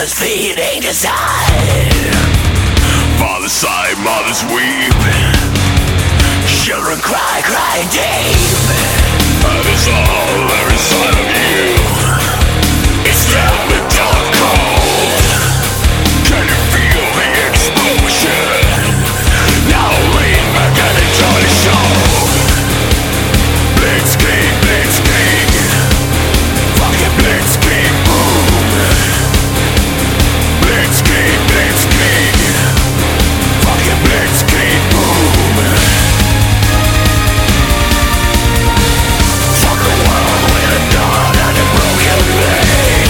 was feeding desire. Fathers sigh, mothers weep. Children cry, crying deep. That is all there is inside of you. It's damn and dark cold. Can you feel the explosion? Now lean back and enjoy the show. Blitzkrieg, Blitzkrieg. Fucking Blitzkrieg, boom. Blitzkrieg, Blitzkrieg. Fucking Blitzkrieg, boom. Fuck a world with a dawn and a broken blade.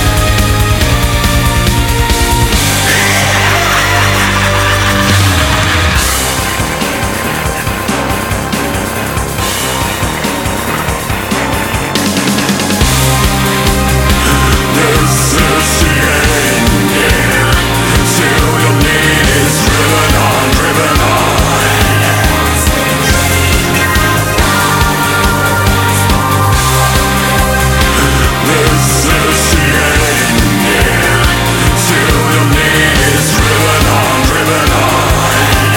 This is the end, yeah. Still your need is driven on, driven on. This is the end, yeah. Still your need is driven on, driven on.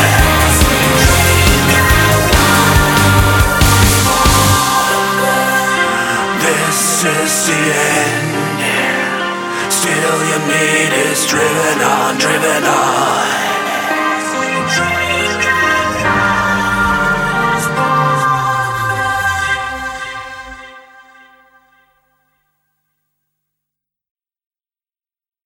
This is the end. Still your need is driven on, driven on.